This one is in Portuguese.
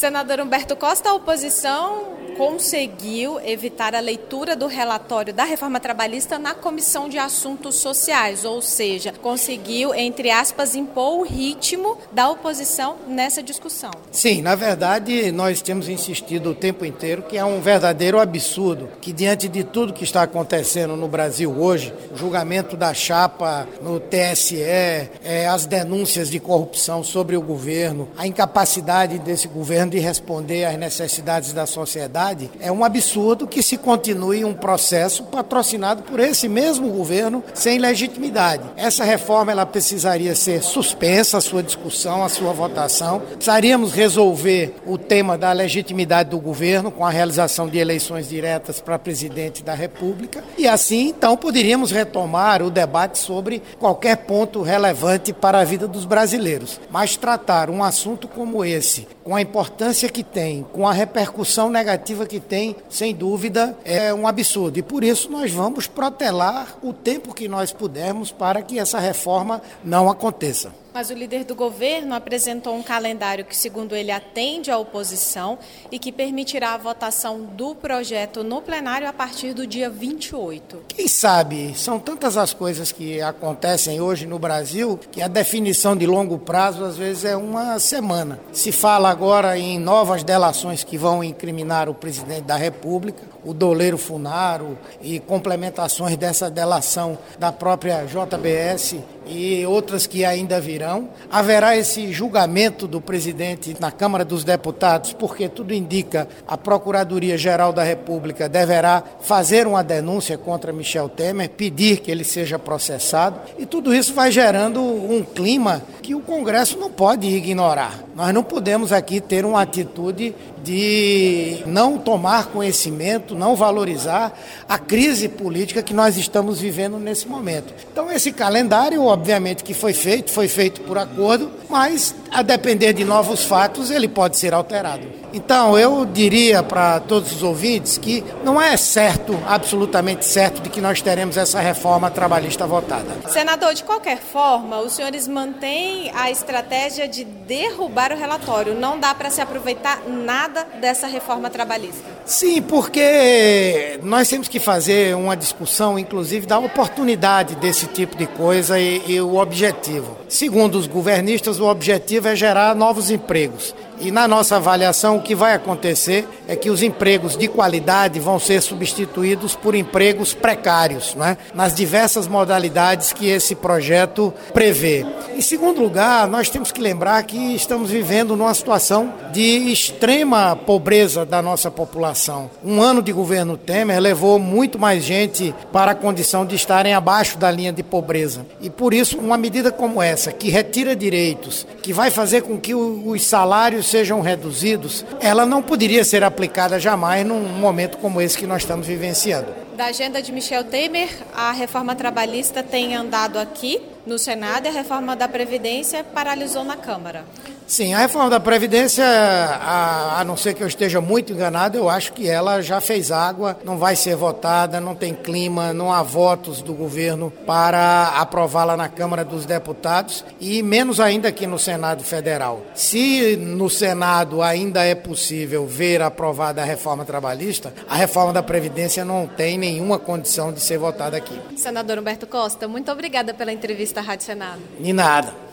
Senador Humberto Costa, a oposição conseguiu evitar a leitura do relatório da reforma trabalhista na Comissão de Assuntos Sociais, ou seja, conseguiu, entre aspas, impor o ritmo da oposição nessa discussão. Sim, na verdade, nós temos insistido o tempo inteiro que é um verdadeiro absurdo que, diante de tudo que está acontecendo no Brasil hoje, o julgamento da chapa no TSE, as denúncias de corrupção sobre o governo, a incapacidade desse governo de responder às necessidades da sociedade, é um absurdo que se continue um processo patrocinado por esse mesmo governo sem legitimidade. Essa reforma ela precisaria ser suspensa, a sua discussão, a sua votação. Precisaríamos resolver o tema da legitimidade do governo com a realização de eleições diretas para presidente da República e assim, então, poderíamos retomar o debate sobre qualquer ponto relevante para a vida dos brasileiros. Mas tratar um assunto como esse, com a importância que tem, com a repercussão negativa que tem, sem dúvida, é um absurdo. E por isso nós vamos protelar o tempo que nós pudermos para que essa reforma não aconteça. Mas o líder do governo apresentou um calendário que, segundo ele, atende à oposição e que permitirá a votação do projeto no plenário a partir do dia 28. Quem sabe, são tantas as coisas que acontecem hoje no Brasil que a definição de longo prazo às vezes é uma semana. Se fala agora em novas delações que vão incriminar o presidente da República, o doleiro Funaro e complementações dessa delação da própria JBS e outras que ainda virão. Haverá esse julgamento do presidente na Câmara dos Deputados, porque tudo indica a Procuradoria-Geral da República deverá fazer uma denúncia contra Michel Temer, pedir que ele seja processado, e tudo isso vai gerando um clima que o Congresso não pode ignorar. Nós não podemos aqui ter uma atitude de não tomar conhecimento, não valorizar a crise política que nós estamos vivendo nesse momento. Então esse calendário, obviamente que foi feito por acordo, mas a depender de novos fatos ele pode ser alterado. Então eu diria para todos os ouvintes que não é certo, absolutamente certo, de que nós teremos essa reforma trabalhista votada. Senador, de qualquer forma, os senhores mantêm a estratégia de derrubar o relatório. Não dá para se aproveitar nada dessa reforma trabalhista. Sim, porque nós temos que fazer uma discussão, inclusive, da oportunidade desse tipo de coisa e o objetivo. Segundo os governistas, o objetivo é gerar novos empregos. E na nossa avaliação, o que vai acontecer é que os empregos de qualidade vão ser substituídos por empregos precários, né? Nas diversas modalidades que esse projeto prevê. Em segundo lugar, nós temos que lembrar que estamos vivendo numa situação de extrema pobreza da nossa população. Um ano de governo Temer levou muito mais gente para a condição de estarem abaixo da linha de pobreza. E por isso, uma medida como essa, que retira direitos, que vai fazer com que os salários sejam reduzidos, ela não poderia ser aplicada jamais num momento como esse que nós estamos vivenciando. Da agenda de Michel Temer, a reforma trabalhista tem andado aqui no Senado e a reforma da Previdência paralisou na Câmara. Sim, a reforma da Previdência, a não ser que eu esteja muito enganado, eu acho que ela já fez água, não vai ser votada, não tem clima, não há votos do governo para aprová-la na Câmara dos Deputados e menos ainda aqui no Senado Federal. Se no Senado ainda é possível ver aprovada a reforma trabalhista, a reforma da Previdência não tem nenhuma condição de ser votada aqui. Senador Humberto Costa, muito obrigada pela entrevista à Rádio Senado. De nada.